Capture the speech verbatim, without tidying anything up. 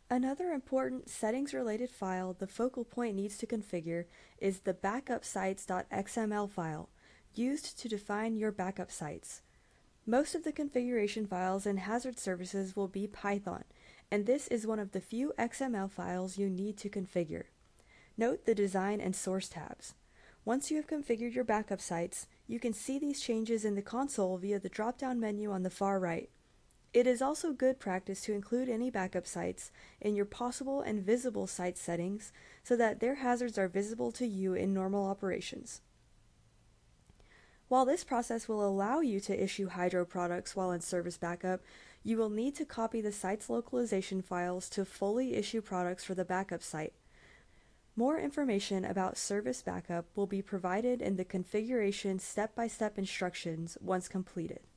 Another important settings-related file the focal point needs to configure is the backup sites.xml file, used to define your backup sites. Most of the configuration files in Hazard Services will be Python, and this is one of the few X M L files you need to configure. Note the Design and Source tabs. Once you have configured your backup sites, you can see these changes in the console via the drop-down menu on the far right. It is also good practice to include any backup sites in your possible and visible site settings so that their hazards are visible to you in normal operations. While this process will allow you to issue Hydro products while in service backup, you will need to copy the site's localization files to fully issue products for the backup site. More information about service backup will be provided in the configuration step-by-step instructions once completed.